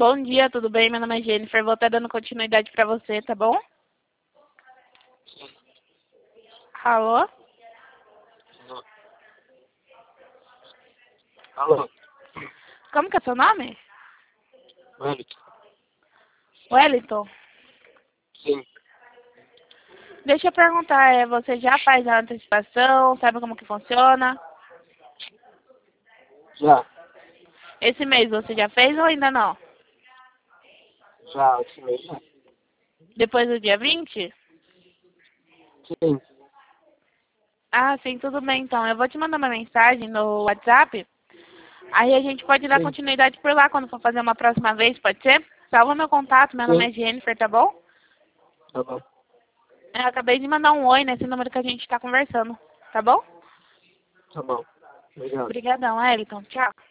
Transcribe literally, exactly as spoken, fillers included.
Bom dia, tudo bem? Meu nome é Jennifer. Vou estar dando continuidade para você, tá bom? Alô? Alô, Como que é seu nome? Wellington? Wellington. Sim, Deixa eu perguntar, é, você já faz a antecipação? Sabe como que funciona? já, Esse mês você já fez ou ainda não? já, esse mês já. Depois do dia vinte? Sim, Ah, sim, tudo bem então. Eu vou te mandar uma mensagem no WhatsApp. Aí a gente pode dar sim, continuidade por lá quando for fazer uma próxima vez, pode ser? Salva meu contato, meu nome sim, é Jennifer, tá bom? tá bom, Eu acabei de mandar um oi nesse número que a gente tá conversando, tá bom? tá bom. Obrigado. Obrigadão, Wellington. Tchau.